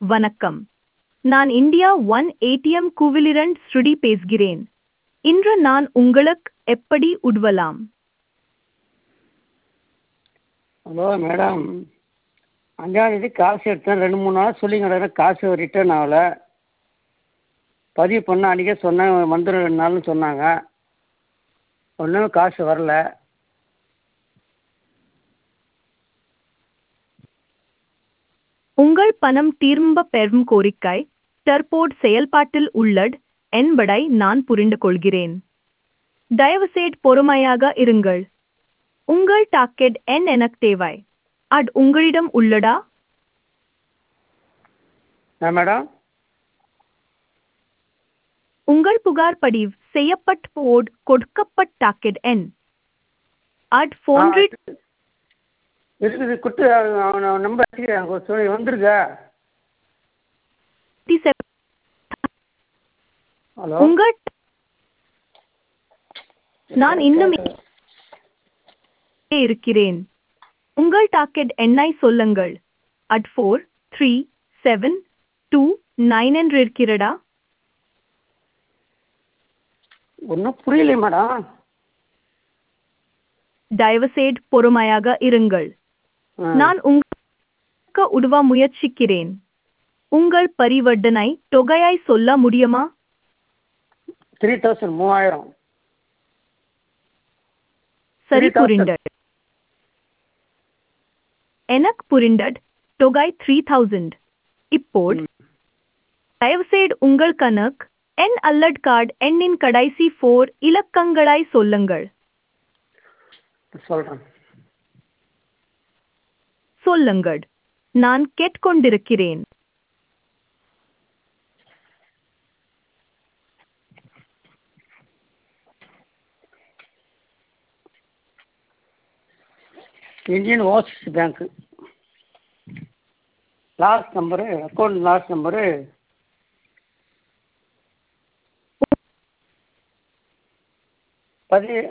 வணக்கம். நான் India one ATM கூவிலிரண்ட் ஸ்ருடி பேசுகிறேன். இன்று நான் உங்களுக்கு எப்படி உதவலாம்? ஹலோ மேடம், 5ஆந்தேதி காசு எடுத்தேன். 2 3 நாளாக சொல்லி கிடக்குறேன், காசு ரிட்டர்ன் ஆகலை. பதிவு பண்ண அன்றைக்கே சொன்னேன், வந்துடும் 2 நாள்னு சொன்னாங்க. ஒன்றும் காசு வரல. உங்கள் பணம் திரும்ப பெறும் கோரிக்கை தற்போது செயல்பாட்டில் உள்ளது என்பதை நான் புரிந்து கொள்கிறேன். தயவுசெய்து பொறுமையாக இருங்கள். உங்கள் டாக்கெட் எண் எனக்கு தேவை. அது உங்களிடம் உள்ளதா? மேடம், உங்கள் புகார் பதிவு செய்யப்பட்ட போது கொடுக்கப்பட்ட டாக்கெட் எண் அது போன்று இருக்குது, கொடுத்து அவனை நம்பர் வச்சுக்கிறேன், சொல்லி வந்துருக்கா? ஹலோ, உங்கள் நான் இன்னும் இருக்கிறேன். உங்கள் டாக்கெட் எண்ணை சொல்லுங்கள். அது 43729 என்று இருக்கிறதா? ஒன்றும் புரியல மேடம். தயவுசெய்து பொறுமையாக இருங்கள். நான் உங்களுக்கு உதவ முயற்சிக்கிறேன். உங்கள் பரிவர்த்தனை தொகையை சொல்ல முடியுமா? 3000, 3000. சரி, 3000. புரிந்தது. எனக்கு புரிந்தது. தொகை 3000. இப்போது தயவுசெய்து உங்கள் கணக்கு எண் அல்லது கார்டு எண்ணின் கடைசி 4 இலக்கங்களை சொல்லுங்கள். சொல்கிறேன். சொல்லுங்கள். நான் கேட்டுக்கொண்டிருக்கிறேன். இந்தியன் ஓவர்சீஸ் பேங்க்கு last number, account last number 10